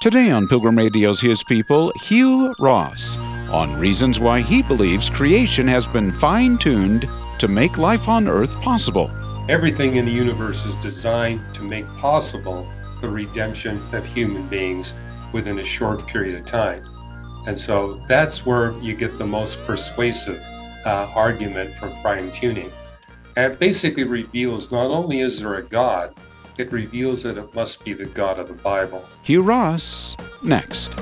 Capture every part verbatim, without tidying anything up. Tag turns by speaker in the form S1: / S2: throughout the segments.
S1: Today on Pilgrim Radio's His People, Hugh Ross, on reasons why he believes creation has been fine-tuned to make life on Earth possible.
S2: Everything in the universe is designed to make possible the redemption of human beings within a short period of time. And so that's where you get the most persuasive uh, argument from fine-tuning. And it basically reveals not only is there a God, it reveals that it must be the God of the Bible.
S1: Hugh Ross, next.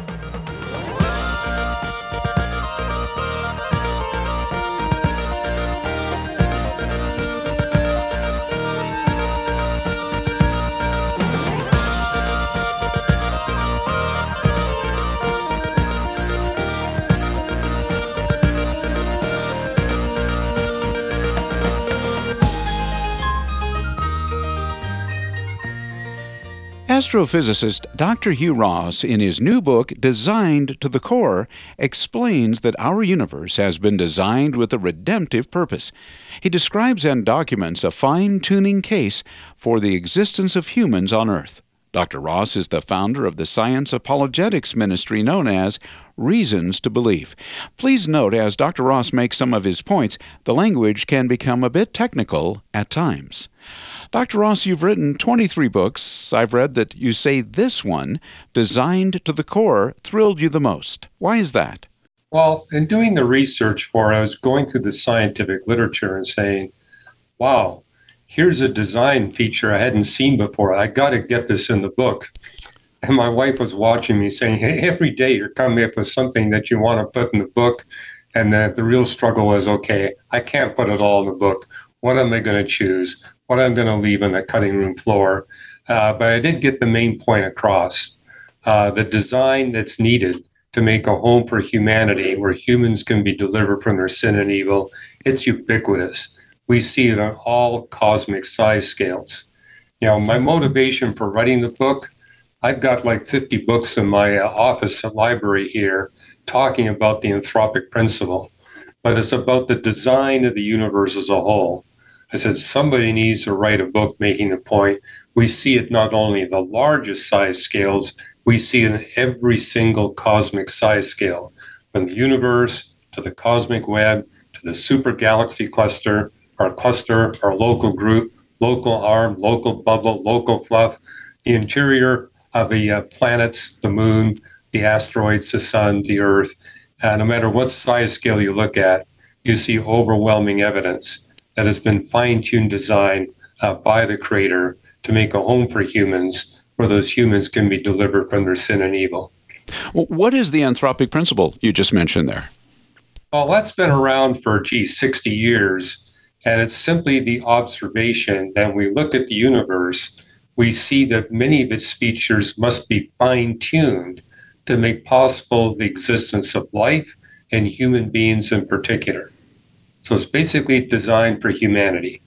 S1: Astrophysicist Doctor Hugh Ross, in his new book, Designed to the Core, explains that our universe has been designed with a redemptive purpose. He describes and documents a fine-tuning case for the existence of humans on Earth. Doctor Ross is the founder of the science apologetics ministry known as Reasons to Believe. Please note, as Doctor Ross makes some of his points, the language can become a bit technical at times. Doctor Ross, you've written twenty-three books. I've read that you say this one, Designed to the Core, thrilled you the most. Why is that?
S2: Well, in doing the research for it, I was going through the scientific literature and saying, wow, here's a design feature I hadn't seen before. I got to get this in the book. And my wife was watching me saying, hey, every day you're coming up with something that you want to put in the book. And then the real struggle was, okay, I can't put it all in the book. What am I going to choose? What I'm going to leave on the cutting room floor? Uh, but I did get the main point across. Uh, the design that's needed to make a home for humanity where humans can be delivered from their sin and evil, it's ubiquitous. We see it on all cosmic size scales. You know, my motivation for writing the book, I've got like fifty books in my uh, office library here talking about the anthropic principle, but it's about the design of the universe as a whole. I said, somebody needs to write a book making the point. We see it not only in the largest size scales, we see it in every single cosmic size scale, from the universe to the cosmic web to the super galaxy cluster, our cluster, our local group, local arm, local bubble, local fluff, the interior of the uh, planets, the moon, the asteroids, the sun, the earth. Uh, no matter what size scale you look at, you see overwhelming evidence that has been fine-tuned design uh, by the Creator to make a home for humans where those humans can be delivered from their sin and evil.
S1: Well, what is the anthropic principle you just mentioned there?
S2: Well, that's been around for, gee, sixty years, and it's simply the observation that when we look at the universe, we see that many of its features must be fine-tuned to make possible the existence of life and human beings in particular. So it's basically designed for humanity.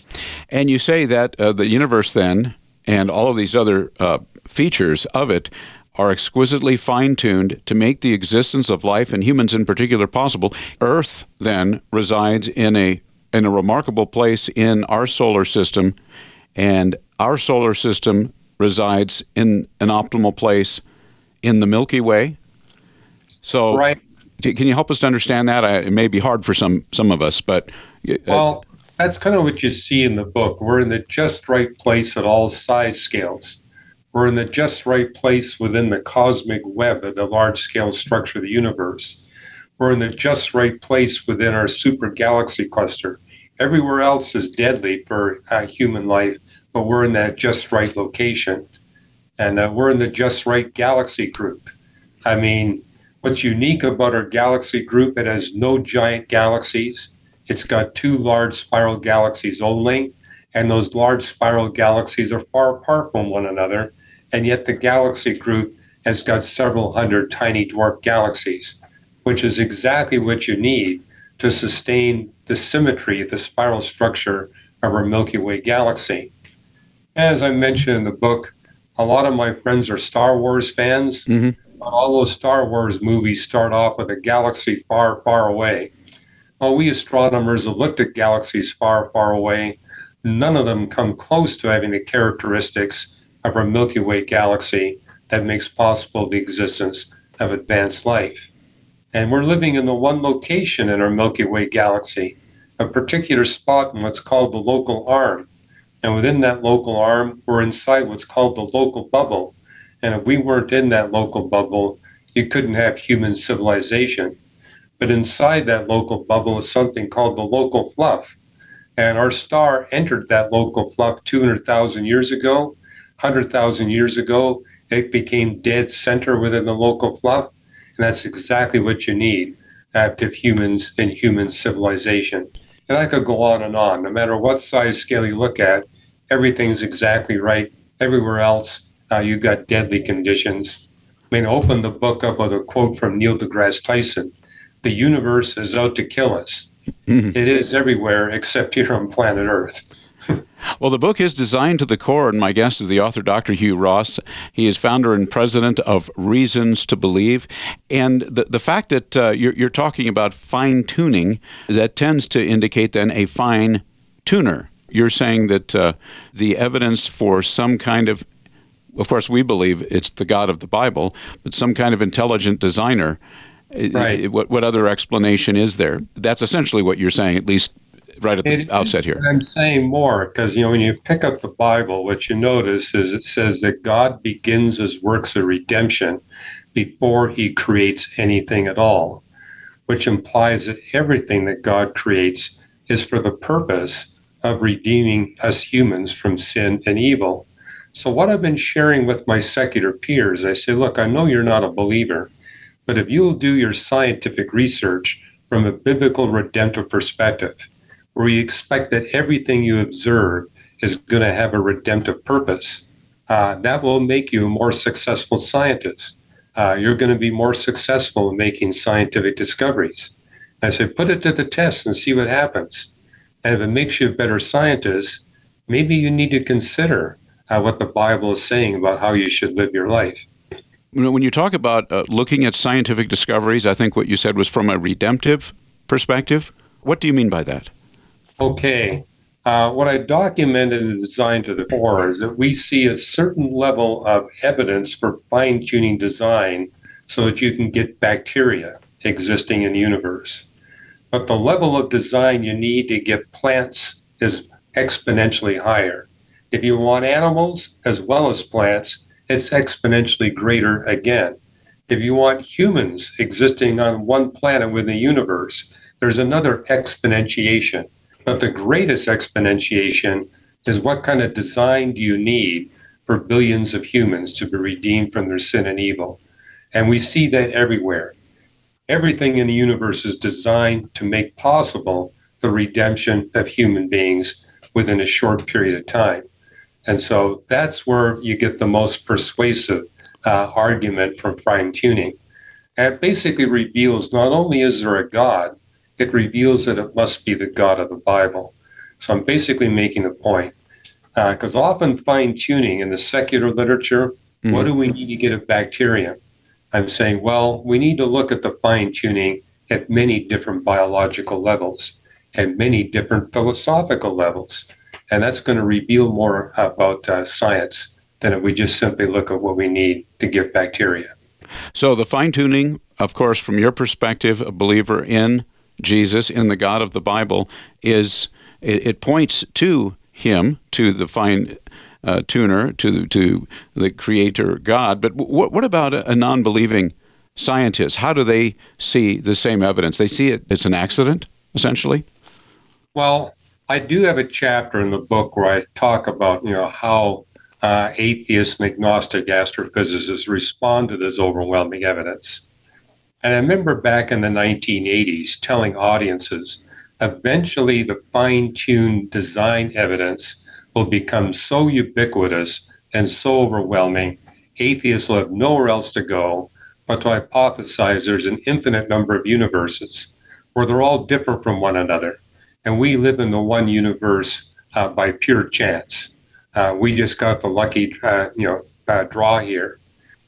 S1: And you say that uh, the universe then, and all of these other uh, features of it, are exquisitely fine-tuned to make the existence of life and humans in particular possible. Earth then resides in a in a remarkable place in our solar system, and our solar system resides in an optimal place in the Milky Way. So,
S2: right.
S1: Can you help us to understand that? I, it may be hard for some some of us, but uh,
S2: well, that's kind of what you see in the book. We're in the just right place at all size scales. We're in the just right place within the cosmic web of the large-scale structure of the universe. We're in the just right place within our super galaxy cluster. Everywhere else is deadly for uh, human life, but we're in that just right location. And uh, we're in the just right galaxy group. I mean, what's unique about our galaxy group, it has no giant galaxies. It's got two large spiral galaxies only, and those large spiral galaxies are far apart from one another, and yet the galaxy group has got several hundred tiny dwarf galaxies, which is exactly what you need to sustain the symmetry of the spiral structure of our Milky Way galaxy. As I mentioned in the book, a lot of my friends are Star Wars fans. Mm-hmm. All those Star Wars movies start off with a galaxy far, far away. Well, we astronomers have looked at galaxies far, far away. None of them come close to having the characteristics of our Milky Way galaxy that makes possible the existence of advanced life. And we're living in the one location in our Milky Way galaxy, a particular spot in what's called the local arm. And within that local arm, we're inside what's called the local bubble. And if we weren't in that local bubble, you couldn't have human civilization. But inside that local bubble is something called the local fluff. And our star entered that local fluff two hundred thousand years ago. one hundred thousand years ago, it became dead center within the local fluff. And that's exactly what you need to have humans and human civilization. And I could go on and on. No matter what size scale you look at, everything's exactly right. Everywhere else, uh, you've got deadly conditions. I mean, open the book up with a quote from Neil deGrasse Tyson. The universe is out to kill us. Mm-hmm. It is everywhere except here on planet Earth.
S1: Well, the book is designed to the core, and my guest is the author, Doctor Hugh Ross. He is founder and president of Reasons to Believe. And the, the fact that uh, you're, you're talking about fine-tuning, that tends to indicate then a fine-tuner. You're saying that uh, the evidence for some kind of, of course, we believe it's the God of the Bible, but some kind of intelligent designer.
S2: Right.
S1: What, what other explanation is there? That's essentially what you're saying, at least right at the
S2: it
S1: outset
S2: is,
S1: here.
S2: I'm saying more because, you know, when you pick up the Bible, what you notice is it says that God begins his works of redemption before he creates anything at all, which implies that everything that God creates is for the purpose of redeeming us humans from sin and evil. So what I've been sharing with my secular peers, I say, look, I know you're not a believer, but if you'll do your scientific research from a biblical redemptive perspective, where you expect that everything you observe is going to have a redemptive purpose, uh, that will make you a more successful scientist. Uh, you're going to be more successful in making scientific discoveries. I say, put it to the test and see what happens. And if it makes you a better scientist, maybe you need to consider uh, what the Bible is saying about how you should live your life.
S1: When you talk about uh, looking at scientific discoveries, I think what you said was from a redemptive perspective. What do you mean by that?
S2: Okay. Uh, what I documented and designed to the core is that we see a certain level of evidence for fine-tuning design so that you can get bacteria existing in the universe. But the level of design you need to get plants is exponentially higher. If you want animals as well as plants, it's exponentially greater again. If you want humans existing on one planet within the universe, there's another exponentiation. But the greatest exponentiation is what kind of design do you need for billions of humans to be redeemed from their sin and evil? And we see that everywhere. Everything in the universe is designed to make possible the redemption of human beings within a short period of time. And so that's where you get the most persuasive uh, argument from fine-tuning. And it basically reveals not only is there a God, it reveals that it must be the God of the Bible. So I'm basically making a point. Because uh, often fine-tuning in the secular literature, mm-hmm. what do we need to get a bacterium? I'm saying, well, we need to look at the fine-tuning at many different biological levels and many different philosophical levels. And that's going to reveal more about uh, science than if we just simply look at what we need to give bacteria.
S1: So the fine-tuning, of course, from your perspective, a believer in Jesus, in the God of the Bible, is it, it points to him, to the fine uh, tuner, to, to the creator God. But what, what about a, a non-believing scientist? How do they see the same evidence? They see it, it's an accident, essentially?
S2: Well, I do have a chapter in the book where I talk about, you know, how uh, atheists and agnostic astrophysicists respond to this overwhelming evidence. And I remember back in the nineteen eighties telling audiences, eventually the fine-tuned design evidence will become so ubiquitous and so overwhelming, atheists will have nowhere else to go but to hypothesize there's an infinite number of universes where they're all different from one another. And we live in the one universe uh, by pure chance. Uh, we just got the lucky uh, you know, uh, draw here.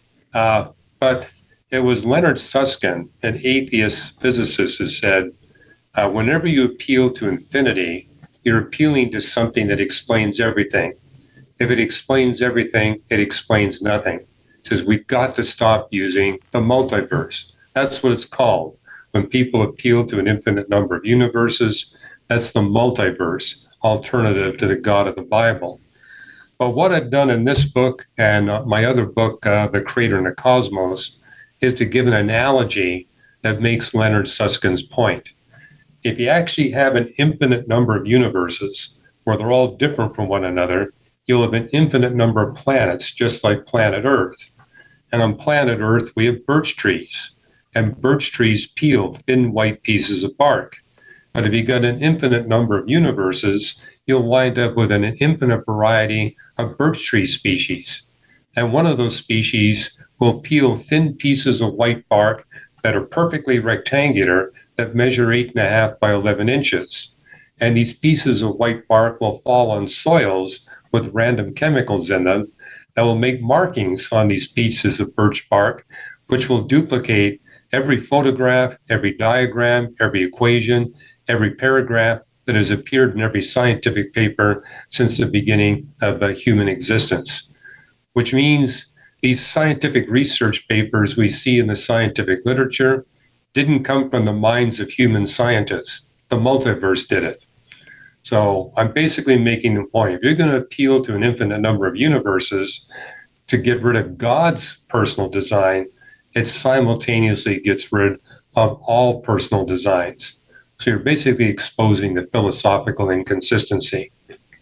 S2: Uh, but it was Leonard Susskind, an atheist physicist, who said, uh, whenever you appeal to infinity, you're appealing to something that explains everything. If it explains everything, it explains nothing. is we've got to stop using the multiverse. That's what it's called. When people appeal to an infinite number of universes, that's the multiverse alternative to the God of the Bible. But what I've done in this book and uh, my other book, uh, The Creator and the Cosmos, is to give an analogy that makes Leonard Susskind's point. If you actually have an infinite number of universes where they're all different from one another, you'll have an infinite number of planets, just like planet Earth. And on planet Earth, we have birch trees, and birch trees peel thin white pieces of bark. But if you got an infinite number of universes, you'll wind up with an infinite variety of birch tree species. And one of those species will peel thin pieces of white bark that are perfectly rectangular, that measure eight and a half by eleven inches. And these pieces of white bark will fall on soils with random chemicals in them that will make markings on these pieces of birch bark, which will duplicate every photograph, every diagram, every equation, every paragraph that has appeared in every scientific paper since the beginning of uh, human existence. Which means these scientific research papers we see in the scientific literature didn't come from the minds of human scientists. The multiverse did it. So I'm basically making the point, if you're going to appeal to an infinite number of universes to get rid of God's personal design, it simultaneously gets rid of all personal designs. So you're basically exposing the philosophical inconsistency.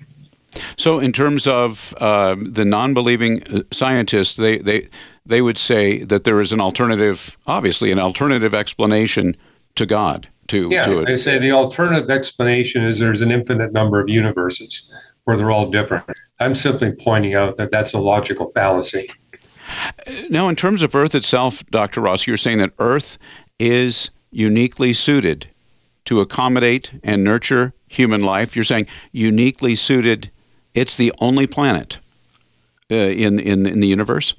S1: So in terms of uh, the non-believing scientists, they, they, they would say that there is an alternative, obviously an alternative explanation to God. To,
S2: yeah,
S1: to it.
S2: They say the alternative explanation is there's an infinite number of universes where they're all different. I'm simply pointing out that that's a logical fallacy.
S1: Now, in terms of Earth itself, Doctor Ross, you're saying that Earth is uniquely suited to accommodate and nurture human life. You're saying uniquely suited. It's the only planet uh, in, in in the universe?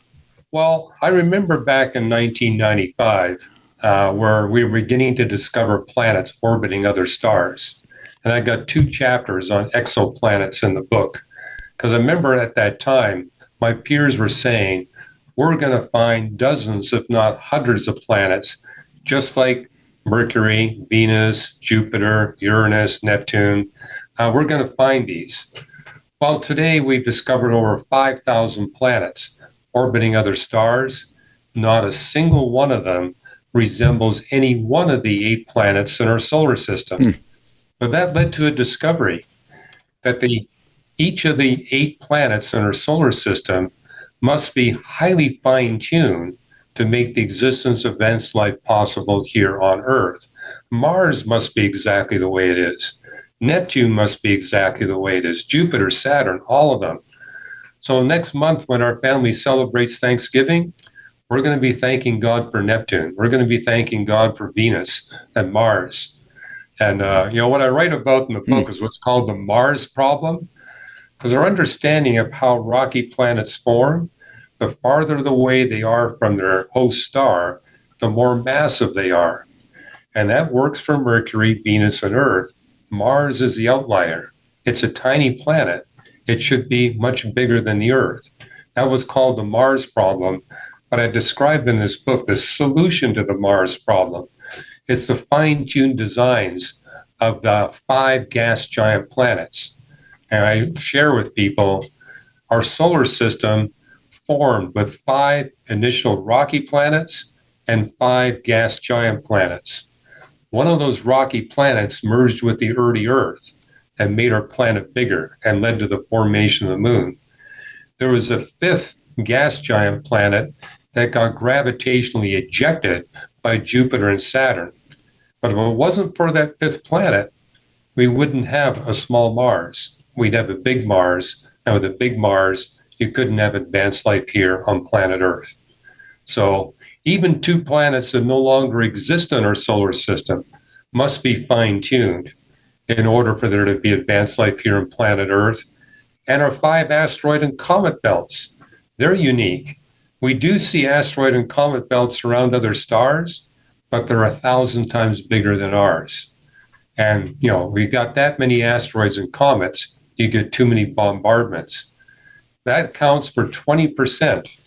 S2: Well, I remember back in nineteen ninety-five, uh, where we were beginning to discover planets orbiting other stars. And I got two chapters on exoplanets in the book. Because I remember at that time, my peers were saying, we're going to find dozens, if not hundreds of planets, just like Mercury, Venus, Jupiter, Uranus, Neptune. Uh, we're going to find these. Well, today we've discovered over five thousand planets orbiting other stars. Not a single one of them resembles any one of the eight planets in our solar system. Hmm. But that led to a discovery that the each of the eight planets in our solar system must be highly fine-tuned to make the existence of advanced life possible here on Earth. Mars must be exactly the way it is. Neptune must be exactly the way it is. Jupiter, Saturn, all of them. So next month when our family celebrates Thanksgiving, we're going to be thanking God for Neptune. We're going to be thanking God for Venus and Mars. And, uh, you know, what I write about in the book mm. is what's called the Mars problem, because our understanding of how rocky planets form, the farther away they are from their host star, the more massive they are. And that works for Mercury, Venus, and Earth. Mars is the outlier. It's a tiny planet. It should be much bigger than the Earth. That was called the Mars problem. But I described in this book the solution to the Mars problem. It's the fine-tuned designs of the five gas giant planets. And I share with people our solar system formed with five initial rocky planets and five gas giant planets. One of those rocky planets merged with the early Earth and made our planet bigger and led to the formation of the moon. There was a fifth gas giant planet that got gravitationally ejected by Jupiter and Saturn. But if it wasn't for that fifth planet, we wouldn't have a small Mars. We'd have a big Mars, and with a big Mars, you couldn't have advanced life here on planet Earth. So even two planets that no longer exist in our solar system must be fine-tuned in order for there to be advanced life here on planet Earth. And our five asteroid and comet belts, they're unique. We do see asteroid and comet belts around other stars, but they're a thousand times bigger than ours. And, you know, we got that many asteroids and comets, you get too many bombardments. That counts for twenty percent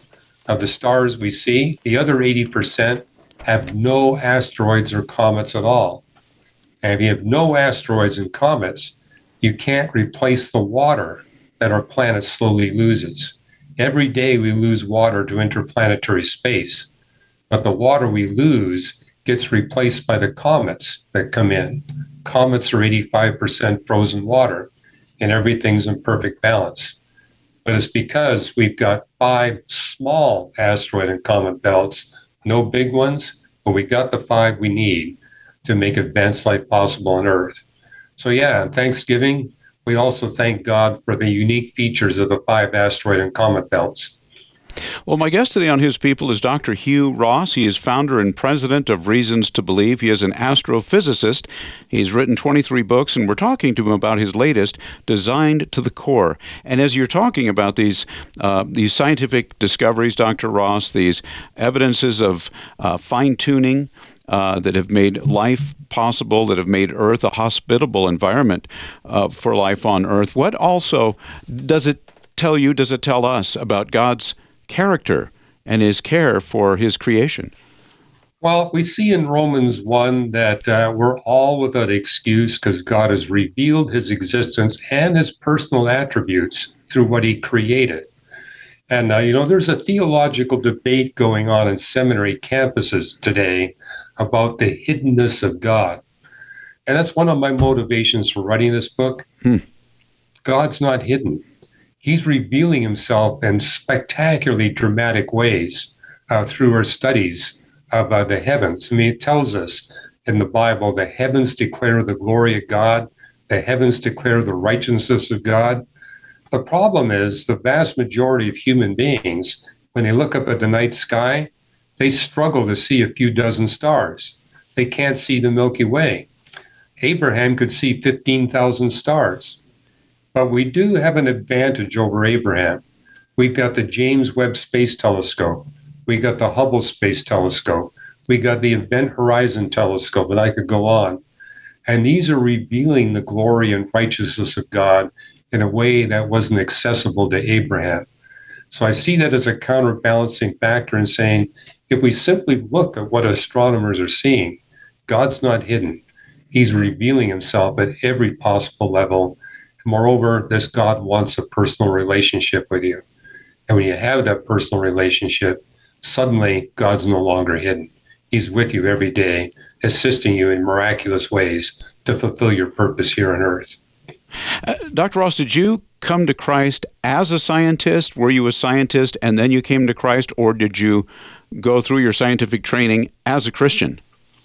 S2: of the stars we see, the other eighty percent have no asteroids or comets at all. And if you have no asteroids and comets, you can't replace the water that our planet slowly loses. Every day we lose water to interplanetary space, but the water we lose gets replaced by the comets that come in. Comets are eighty-five percent frozen water, and everything's in perfect balance. But it's because we've got five small asteroid and comet belts, no big ones, but we got the five we need to make advanced life possible on Earth. So yeah, on Thanksgiving, we also thank God for the unique features of the five asteroid and comet belts.
S1: Well, my guest today on His People is Doctor Hugh Ross. He is founder and president of Reasons to Believe. He is an astrophysicist. He's written twenty-three books, and we're talking to him about his latest, Designed to the Core. And as you're talking about these uh, these scientific discoveries, Doctor Ross, these evidences of uh, fine-tuning uh, that have made life possible, that have made Earth a hospitable environment uh, for life on Earth, what also does it tell you, does it tell us about God's character and his care for his creation?
S2: Well, we see in Romans one that uh, we're all without excuse because God has revealed his existence and his personal attributes through what he created. And, uh, you know, there's a theological debate going on in seminary campuses today about the hiddenness of God. And that's one of my motivations for writing this book. Hmm. God's not hidden. He's revealing himself in spectacularly dramatic ways uh, through our studies of uh, the heavens. I mean, it tells us in the Bible, the heavens declare the glory of God, the heavens declare the righteousness of God. The problem is the vast majority of human beings, when they look up at the night sky, they struggle to see a few dozen stars. They can't see the Milky Way. Abraham could see fifteen thousand stars. But we do have an advantage over Abraham. We've got the James Webb Space Telescope. We got the Hubble Space Telescope. We got the Event Horizon Telescope, and I could go on. And these are revealing the glory and righteousness of God in a way that wasn't accessible to Abraham. So I see that as a counterbalancing factor in saying, if we simply look at what astronomers are seeing, God's not hidden. He's revealing himself at every possible level. Moreover, this God wants a personal relationship with you. And when you have that personal relationship, suddenly God's no longer hidden. He's with you every day, assisting you in miraculous ways to fulfill your purpose here on Earth.
S1: Uh, Doctor Ross, did you come to Christ as a scientist? Were you a scientist and then you came to Christ, or did you go through your scientific training as a Christian?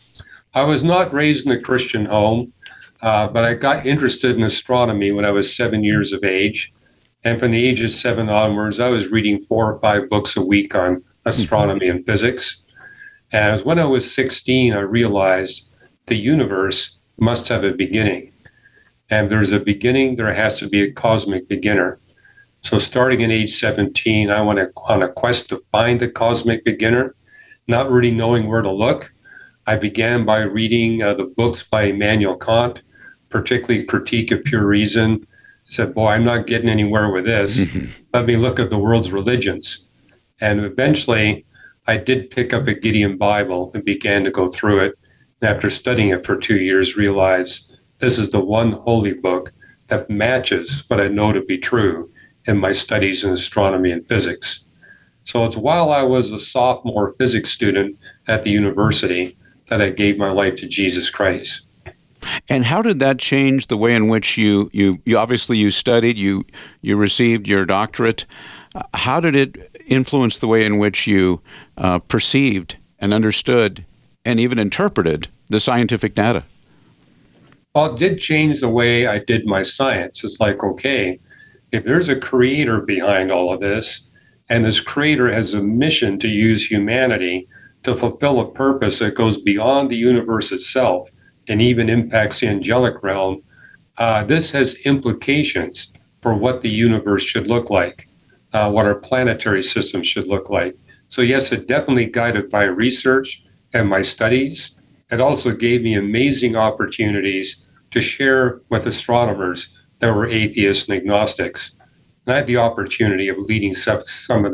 S2: I was not raised in a Christian home. Uh, but I got interested in astronomy when I was seven years of age. And from the age of seven onwards, I was reading four or five books a week on astronomy and physics. And when I was sixteen, I realized the universe must have a beginning. And if there's a beginning, there has to be a cosmic beginner. So starting at age seventeen, I went on a quest to find the cosmic beginner, not really knowing where to look. I began by reading uh, the books by Immanuel Kant, particularly Critique of Pure Reason. I said, boy, I'm not getting anywhere with this. Mm-hmm. Let me look at the world's religions. And eventually, I did pick up a Gideon Bible and began to go through it. And after studying it for two years, realized this is the one holy book that matches what I know to be true in my studies in astronomy and physics. So it's while I was a sophomore physics student at the university that I gave my life to Jesus Christ.
S1: And how did that change the way in which you, you, you obviously you studied, you, you received your doctorate. Uh, how did it influence the way in which you uh, perceived and understood and even interpreted the scientific data?
S2: Well, it did change the way I did my science. It's like, okay, if there's a creator behind all of this, and this creator has a mission to use humanity to fulfill a purpose that goes beyond the universe itself and even impacts the angelic realm, uh, this has implications for what the universe should look like, uh, what our planetary system should look like. So yes, it definitely guided my research and my studies. It also gave me amazing opportunities to share with astronomers that were atheists and agnostics. And I had the opportunity of leading some, some of them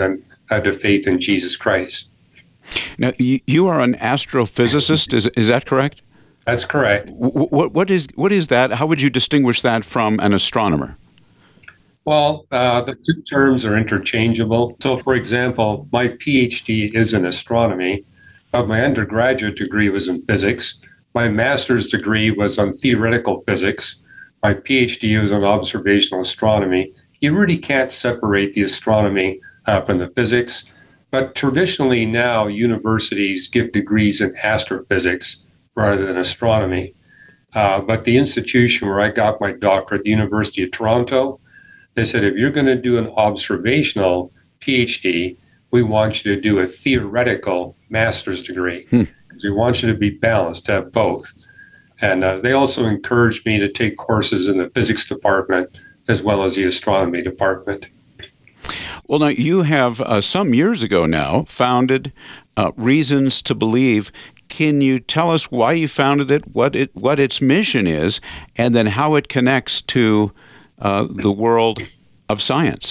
S2: uh, to faith in Jesus Christ.
S1: Now, you, you are an astrophysicist, is is that correct?
S2: That's correct.
S1: What what is what is that? How would you distinguish that from an astronomer?
S2: Well, uh, the two terms are interchangeable. So, for example, my PhD is in astronomy, but my undergraduate degree was in physics. My master's degree was on theoretical physics. My PhD was on observational astronomy. You really can't separate the astronomy uh, from the physics. But traditionally now, universities give degrees in astrophysics rather than astronomy. Uh, but the institution where I got my doctorate, the University of Toronto, they said, if you're going to do an observational PhD, we want you to do a theoretical master's degree. Hmm. We want you to be balanced, to have both. And uh, they also encouraged me to take courses in the physics department as well as the astronomy department.
S1: Well, now, you have, uh, some years ago now, founded uh, Reasons to Believe. Can you tell us why you founded it, what it, what its mission is, and then how it connects to uh, the world of science?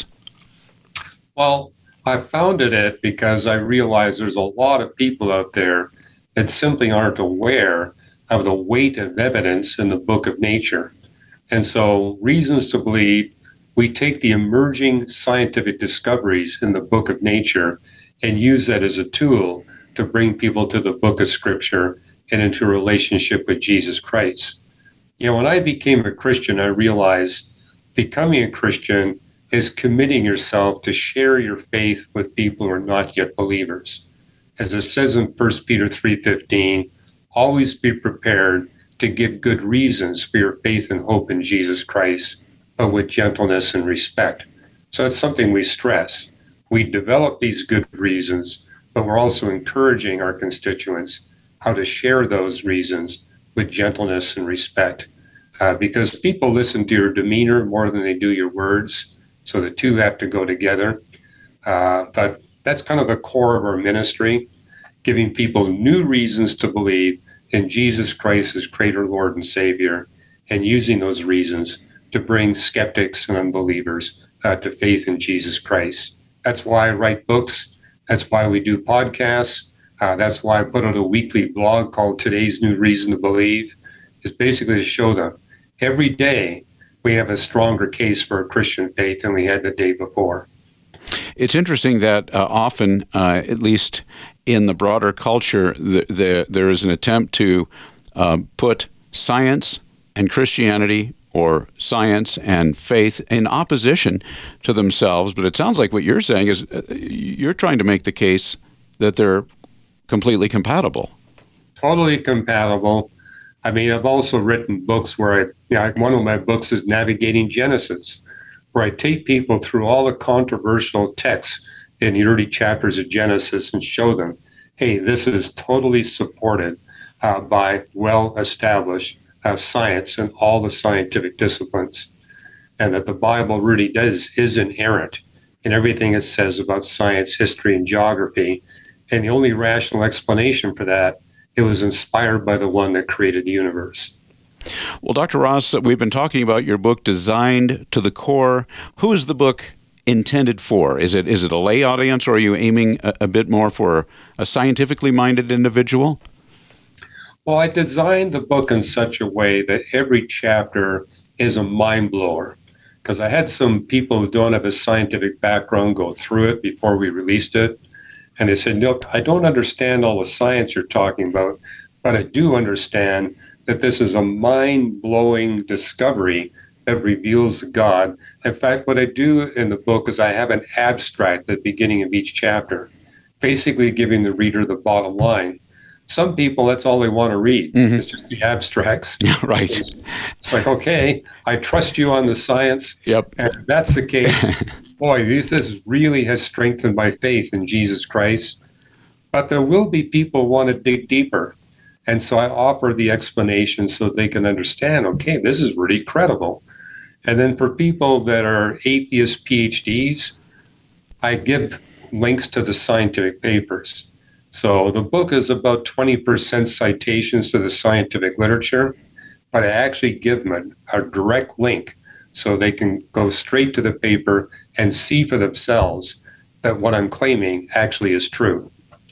S2: Well, I founded it because I realized there's a lot of people out there that simply aren't aware of the weight of evidence in the book of nature. And so, Reasons to Believe, we take the emerging scientific discoveries in the book of nature and use that as a tool to bring people to the book of Scripture and into a relationship with Jesus Christ. You know, when I became a Christian, I realized becoming a Christian is committing yourself to share your faith with people who are not yet believers. As it says in First Peter three fifteen, always be prepared to give good reasons for your faith and hope in Jesus Christ, but with gentleness and respect. So that's something we stress. We develop these good reasons, but we're also encouraging our constituents how to share those reasons with gentleness and respect. Uh, because people listen to your demeanor more than they do your words, so the two have to go together. Uh, but that's kind of the core of our ministry, giving people new reasons to believe in Jesus Christ as Creator, Lord, and Savior, and using those reasons to bring skeptics and unbelievers uh, to faith in Jesus Christ. That's why I write books. That's why we do podcasts. Uh, that's why I put out a weekly blog called Today's New Reason to Believe. It's basically to show them every day we have a stronger case for a Christian faith than we had the day before.
S1: It's interesting that uh, often, uh, at least in the broader culture, the, the, there is an attempt to uh, put science and Christianity or science and faith in opposition to themselves. But it sounds like what you're saying is uh, you're trying to make the case that they're completely compatible.
S2: Totally compatible. I mean, I've also written books where I, you know, one of my books is Navigating Genesis, where I take people through all the controversial texts in the early chapters of Genesis and show them, hey, this is totally supported uh, by well-established uh, science and all the scientific disciplines, and that the Bible really does is inerrant in everything it says about science, history, and geography. And the only rational explanation for that, it was inspired by the one that created the universe.
S1: Well, Doctor Ross, we've been talking about your book, Designed to the Core. Who is the book intended for? Is it is it a lay audience, or are you aiming a, a bit more for a scientifically minded individual?
S2: Well, I designed the book in such a way that every chapter is a mind blower, because I had some people who don't have a scientific background go through it before we released it. And they said, look, I don't understand all the science you're talking about, but I do understand that this is a mind-blowing discovery that reveals God. In fact, what I do in the book is I have an abstract at the beginning of each chapter, basically giving the reader the bottom line. Some people, that's all they want to read. Mm-hmm. It's just the abstracts.
S1: Yeah, right.
S2: It's, it's like, okay, I trust you on the science.
S1: Yep.
S2: And if that's the case, boy, this is really has strengthened my faith in Jesus Christ. But there will be people who want to dig deeper. And so I offer the explanation so they can understand, okay, this is really credible. And then for people that are atheist PhDs, I give links to the scientific papers. So the book is about twenty percent citations to the scientific literature, but I actually give them a, a direct link so they can go straight to the paper and see for themselves that what I'm claiming actually is true.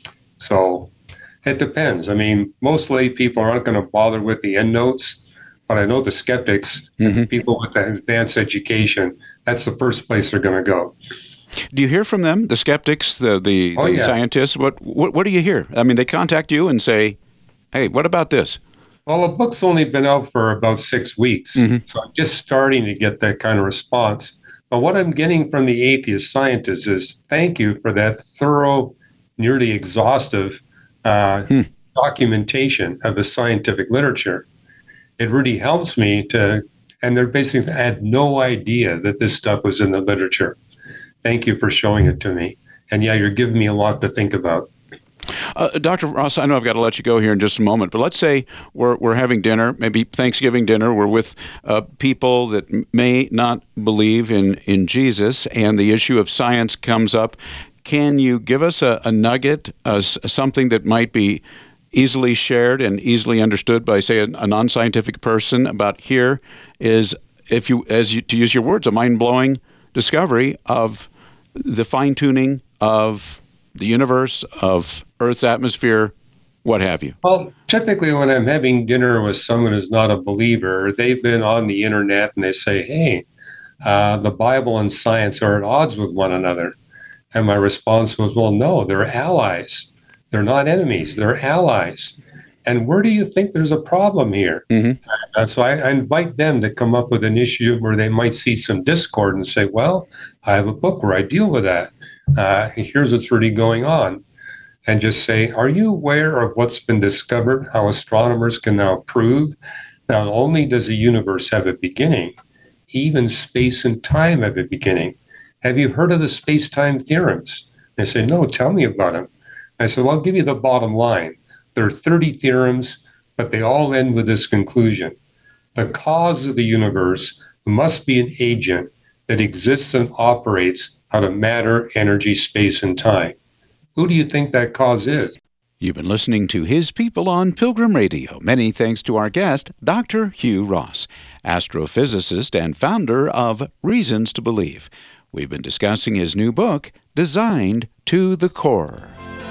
S2: So it depends. I mean, most lay people aren't going to bother with the endnotes, but I know the skeptics, mm-hmm. people with the advanced education, that's the first place they're going to go.
S1: Do you hear from them, the skeptics, the the,
S2: oh,
S1: the
S2: yeah.
S1: scientists? What, what what do you hear? I mean, they contact you and say, "Hey, what about this?"
S2: Well, the book's only been out for about six weeks, mm-hmm. so I'm just starting to get that kind of response. But what I'm getting from the atheist scientists is thank you for that thorough, nearly exhaustive uh, hmm. documentation of the scientific literature. It really helps me to, and they're basically had no idea that this stuff was in the literature. Thank you for showing it to me. And yeah, you're giving me a lot to think about.
S1: Uh, Doctor Ross, I know I've got to let you go here in just a moment, but let's say we're we're having dinner, maybe Thanksgiving dinner. We're with uh, people that may not believe in, in Jesus, and the issue of science comes up. Can you give us a, a nugget, uh, something that might be easily shared and easily understood by, say, a, a non-scientific person about here is, if you, as you, to use your words, a mind-blowing discovery of the fine-tuning of the universe, of Earth's atmosphere, what have you?
S2: Well, typically when I'm having dinner with someone who's not a believer, they've been on the internet and they say, hey, uh, the Bible and science are at odds with one another. And my response was, well, no, they're allies. They're not enemies. They're allies. And where do you think there's a problem here? Mm-hmm. Uh, so I, I invite them to come up with an issue where they might see some discord and say, well, I have a book where I deal with that. Uh, here's what's really going on. And just say, are you aware of what's been discovered, how astronomers can now prove not only does the universe have a beginning, even space and time have a beginning. Have you heard of the space-time theorems? They say, no, tell me about them. I said, well, I'll give you the bottom line. There are thirty theorems, but they all end with this conclusion. The cause of the universe must be an agent that exists and operates out of matter, energy, space, and time. Who do you think that cause is?
S1: You've been listening to His People on Pilgrim Radio. Many thanks to our guest, Doctor Hugh Ross, astrophysicist and founder of Reasons to Believe. We've been discussing his new book, Designed to the Core.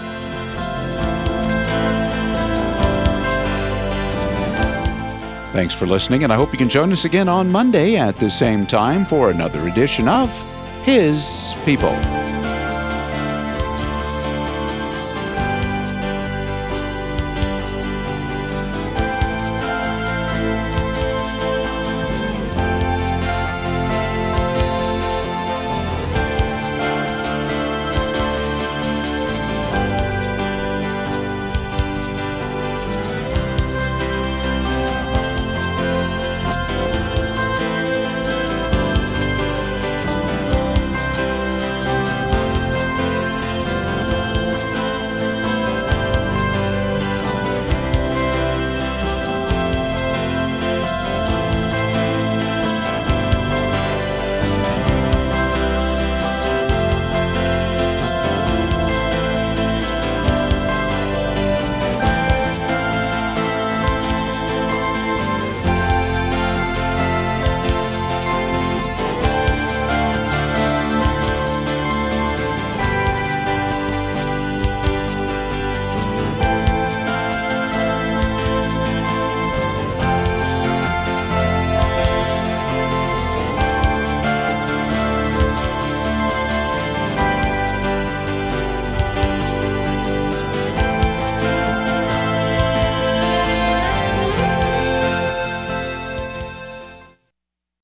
S1: Thanks for listening, and I hope you can join us again on Monday at the same time for another edition of His People.